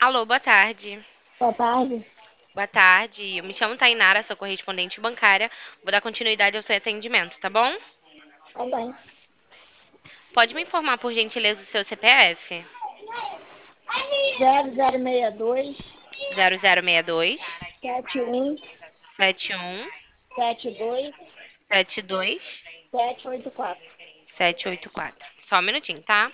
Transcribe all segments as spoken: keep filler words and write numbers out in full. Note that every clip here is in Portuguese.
Alô, boa tarde. Boa tarde. Boa tarde. Eu me chamo Tainara, sou correspondente bancária. Vou dar continuidade ao seu atendimento, tá bom? Tá bem. Pode me informar, por gentileza, o seu C P F? Zero zero seis dois Zero zero seis dois sete um sete um sete dois sete dois sete oito quatro. sete oito quatro. Só um minutinho, tá?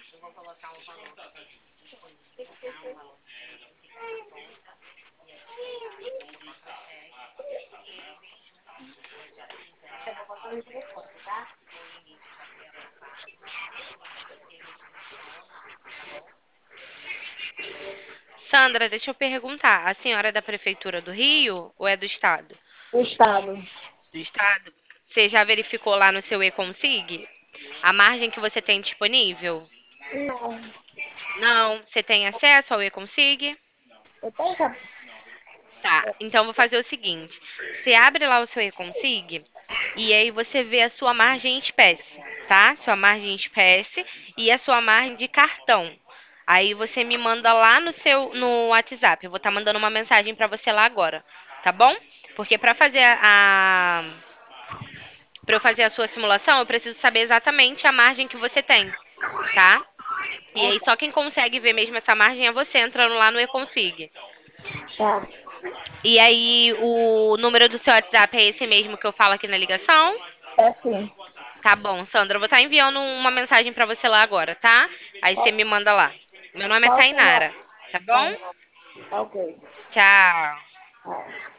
Sandra, deixa eu perguntar. A senhora é da Prefeitura do Rio ou é do Estado? O Estado. Do Estado? Você já verificou lá no seu e-consig a margem que você tem disponível? Não. Não. Você tem acesso ao e-consig? Eu tenho que. Tá, então vou fazer o seguinte: você abre lá o seu e-consig e aí você vê a sua margem em espécie, tá? Sua margem em espécie e a sua margem de cartão. Aí você me manda lá no seu no WhatsApp. Eu vou estar mandando uma mensagem para você lá agora, tá bom? Porque para fazer a para eu fazer a sua simulação, eu preciso saber exatamente a margem que você tem, tá? E Ah, aí só quem consegue ver mesmo essa margem é você entrando lá no e-consig. tá. E aí, o número do seu WhatsApp é esse mesmo que eu falo aqui na ligação? É sim. Tá bom, Sandra, eu vou estar enviando uma mensagem pra você lá agora, tá? Aí você Qual, me manda lá. Meu nome é qual o seu nome? Tainara, tá bom? Tá, tá ok. Tchau. Tá.